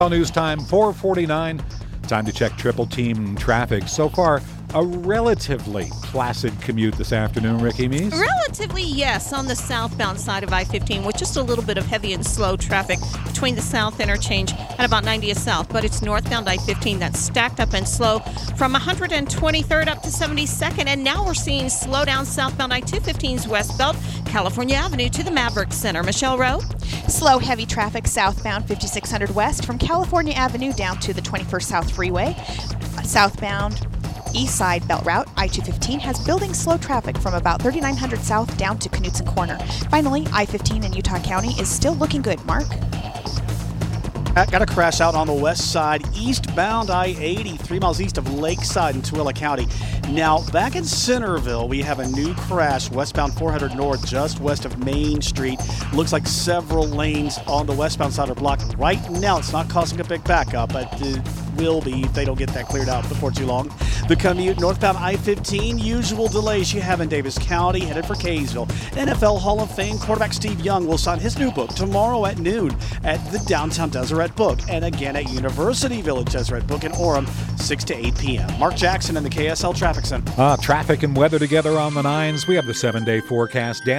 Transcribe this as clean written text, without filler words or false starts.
News time 4:49. Time to check triple team traffic. So far, a relatively placid commute this afternoon, Ricky Meese. Relatively, yes, on the southbound side of I-15 with just a little bit of heavy and slow traffic between the south interchange and about 90th South. But it's northbound I-15 that's stacked up and slow from 123rd up to 72nd. And now we're seeing slow down southbound I-215's West Belt, California Avenue to the Maverick Center. Michelle Rowe? Slow, heavy traffic southbound 5600 West from California Avenue down to the 21st South Freeway. Southbound East Side Belt Route, I-215 has building slow traffic from about 3900 South down to Knutson Corner. Finally, I-15 in Utah County is still looking good. Mark? Got a crash out on the west side, eastbound I-80, 3 miles east of Lakeside in Tooele County. Now, back in Centerville, we have a new crash, westbound 400 North, just west of Main Street. Looks like several lanes on the westbound side are blocked. Right now, it's not causing a big backup, but it will be if they don't get that cleared out before too long. The commute northbound I-15, usual delays you have in Davis County, headed for Kaysville. NFL Hall of Fame quarterback Steve Young will sign his new book tomorrow at noon at the downtown Deseret Book, and again at University Village Deseret Book in Orem, 6 to 8 p.m. Mark Jackson in the KSL Traffic Center. Traffic and weather together on the 9s. We have the 7-day forecast.